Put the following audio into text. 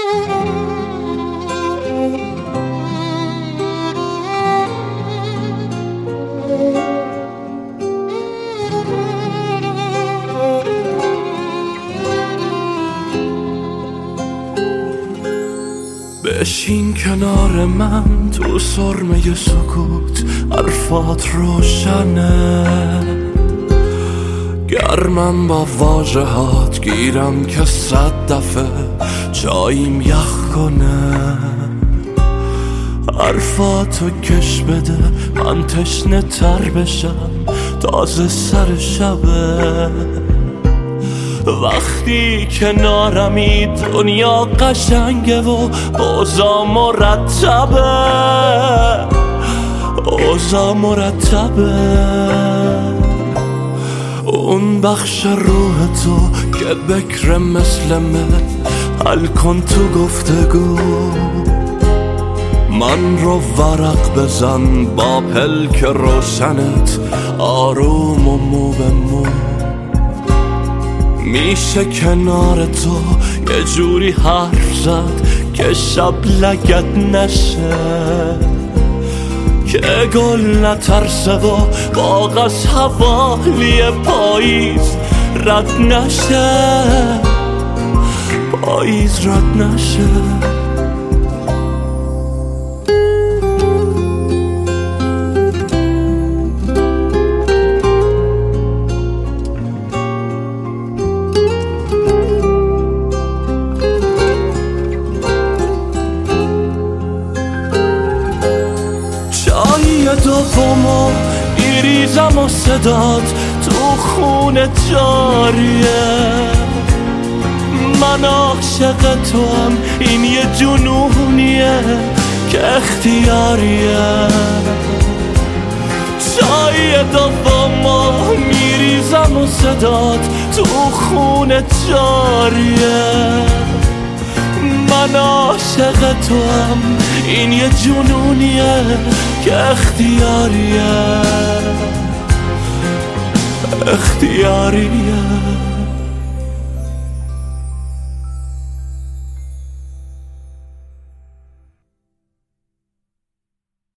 بشین کنار من تو سرمه سکوت، حرفات روشنه، گرمم با واژهات، گیرم که 100 دفعه جاییم یخ کنه. حرفاتو کش بده من تشنه تر بشم، تازه سر شبه. وقتی کنارمی دنیا قشنگه و اوضاع مرتبه، اوضاع مرتبه. اون بخش روح تو که بکره مثل من، حل کن تو گفتگو. من رو ورق بزن با پلک روشنت، آروم و مو به مو. میشه کنار تو یه جوری حرف زد که شب لگت نشه، که گل نترسه و باغ از حوالی پاییز رد نشه، پاییز رد نشه. دومو میریزم و صدات تو خونه جاریه. من عاشق تو هم، این یه جنونیه که اختیاریه. چای دومو میریزم و صدات تو خونه جاریه. من عاشق تو هم، این یه جنونیه که اختیاریه، اختیاریه.